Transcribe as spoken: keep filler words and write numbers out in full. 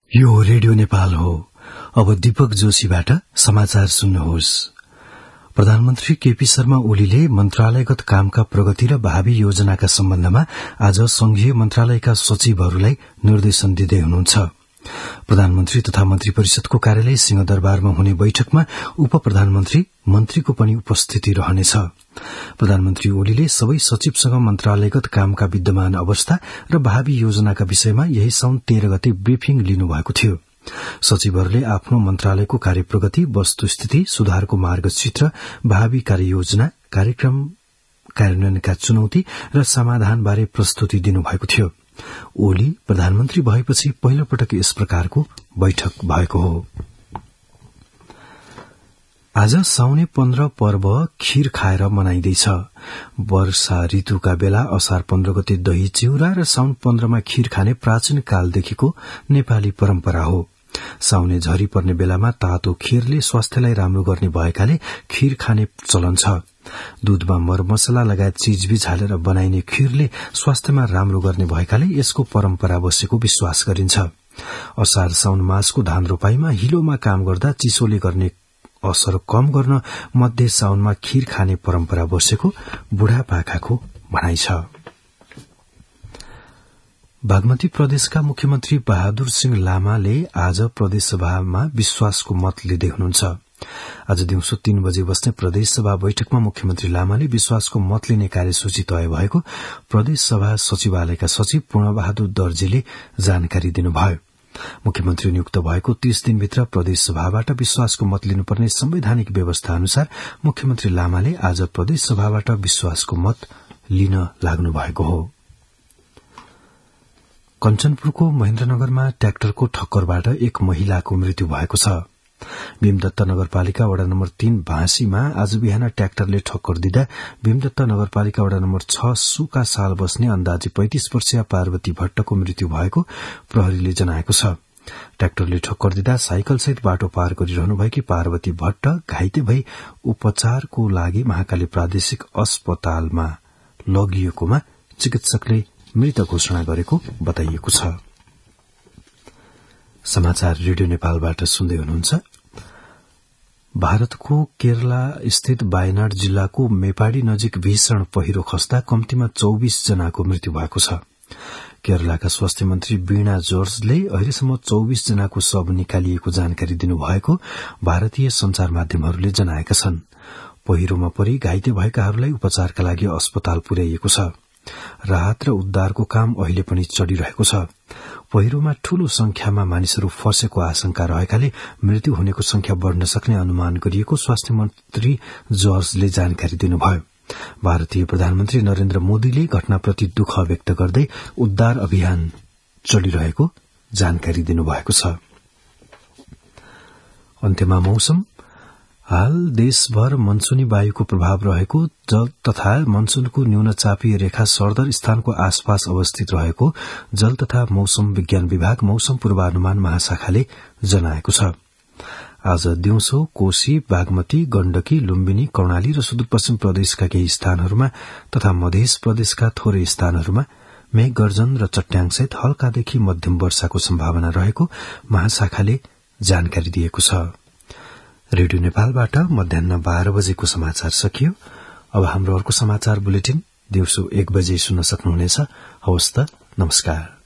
यो रेडियो नेपाल हो। अब दीपक जोशीबाट समाचार सुन्नुहोस्। प्रधानमन्त्री केपी शर्मा ओलीले मन्त्रालयगत कामका प्रगति र भावी योजनाका सम्बन्धमा आज संघीय मन्त्रालयका सचिवहरूलाई निर्देशन दिँदै हुनुहुन्छ। प्रधानमन्त्री तथा मन्त्री परिषदको कार्यालय सिंहदरबारमा हुने बैठकमा उप प्रधानमन्त्री मन्त्रीको पनि उपस्थिति रहनेछ। प्रधानमन्त्री ओलीले सबै सचिवसँग मन्त्रालयगत कामका विद्यमान अवस्था र भावी योजनाका विषयमा यही साउन तेह्र गते ब्रिफिङ लिनुभएको थियो। सचिवहरूले आफ्नो मन्त्रालयको कार्यप्रगति, वस्तुस्थिति, सुधारको मार्गचित्र, भावी कार्ययोजना, कार्यक्रम कार्यान्वयनका चुनौती र समाधानबारे प्रस्तुति दिनुभएको थियो। ओली प्रधानमन्त्री भएपछि पहिलो पटक यस प्रकारको बैठक भएको हो। आज साउने पन्ध्र पर्व खीर खाएर मनाइँदैछ। वर्षा ऋतुका बेला असार पन्ध्र गते दही चिउरा र साउन पन्ध्रमा खीर खाने प्राचीन कालदेखिको नेपाली परम्परा हो। साउने झरी पर्ने बेलामा तातो खीरले स्वास्थ्यलाई राम्रो गर्ने भएकाले खीर खाने चलन छ। दूधमा मरमसला लगायत चीजबीज हालेर बनाइने खीरले स्वास्थ्यमा राम्रो गर्ने भएकाले यसको परम्परा बसेको विश्वास गरिन्छ। असार साउन मासको धान रोपाईमा हिलोमा काम गर्दा चिसोले गर्ने असर कम गर्न मध्य साउनमा खीर खाने परम्परा बसेको बुढापाकाको भनाइ छ। बागमती प्रदेशका मुख्यमन्त्री बहादुर सिंह लामाले आज प्रदेशसभामा विश्वासको मत लिँदै हुनुहुन्छ। आज दिउँसो तीन बजे बस्ने प्रदेशसभा बैठकमा मुख्यमन्त्री लामाले विश्वासको मत लिने कार्यसूची तय भएको प्रदेशसभा सचिवालयका सचिव पूर्णबहादुर दर्जीले जानकारी दिनुभयो। मुख्यमन्त्री नियुक्त भएको तीस दिनभित्र प्रदेशसभाबाट विश्वासको मत लिनुपर्ने संवैधानिक व्यवस्था अनुसार मुख्यमन्त्री लामाले आज प्रदेशसभाबाट विश्वासको मत लिन लाग्नु भएको हो। कञ्चनपुरको महेन्द्रनगरमा ट्र्याक्टरको ठक्करबाट एक महिलाको मृत्यु भएको छ। भीमदत्त नगरपालिका वडा नम्बर तीन भाँसीमा आज बिहान ट्र्याक्टरले ठक्कर दिँदा भीमदत्त नगरपालिका वडा नम्बर छ सुका साल बस्ने अन्दाजी पैंतीस वर्षीय पार्वती भट्टको मृत्यु भएको प्रहरीले जनाएको छ। ट्र्याक्टरले ठक्कर दिँदा साइकलसहित बाटो पार गरिरहनुभएकी पार्वती भट्ट घाइते भई उपचारको लागि महाकाली प्रादेशिक अस्पतालमा लगिएकोमा चिकित्सकले मृत घोषणा गरेको बताइएको छ। समाचार रेडियो नेपालबाट सुन्दै हुनुहुन्छ। भारतको केरला स्थित वायनाड जिल्लाको मेपाडी नजिक भीषण पहिरो खस्दा कम्तीमा चौबीस जनाको मृत्यु भएको छ। केरलाका स्वास्थ्य मन्त्री वीणा जोर्जले अहिलेसम्म चौबीस जनाको शव निकालिएको जानकारी दिनुभएको भारतीय संचार माध्यमहरूले जनाएका छन्। पहिरोमा परि घाइते भएकाहरूलाई उपचारका लागि अस्पताल पुर्याइएको छ। राहत र उद्धारको काम अहिले पनि चलिरहेको छ। पहिरोमा ठूलो संख्यामा मानिसहरू फँसेको आशंका रहेकाले मृत्यु हुनेको संख्या बढ़न सक्ने अनुमान गरिएको स्वास्थ्य मन्त्री जर्जले जानकारी दिनुभयो। भारतीय प्रधानमन्त्री नरेन्द्र मोदीले घटनाप्रति दुःख व्यक्त गर्दै उद्धार अभियान चलिरहेको जानकारी दिनुभएको छ। अन्त्यमा मौसम। हाल देशभर मनसूनी वायुको प्रभाव रहेको जल तथा मनसूनको न्यूनचापीय रेखा सरदर स्थानको आसपास अवस्थित रहेको जल तथा मौसम विज्ञान विभाग मौसम पूर्वानुमान महाशाखाले जनाएको छ। आज दिउँसो कोशी, बागमती, गण्डकी, लुम्बिनी, कर्णाली र सुदूरपश्चिम प्रदेशका केही स्थानहरूमा तथा मध्य प्रदेशका थोरै स्थानहरूमा मेघ गर्जन र चट्याङसहित हल्कादेखि मध्यम वर्षाको सम्भावना रहेको महाशाखाले जानकारी दिएको छ। रेडियो नेपालबाट मध्याह बाह्र बजेको समाचार सकियो। अब हाम्रो अर्को समाचार बुलेटिन दिउँसो एक बजे सुन्न सक्नुहुनेछ। हवस् त, नमस्कार।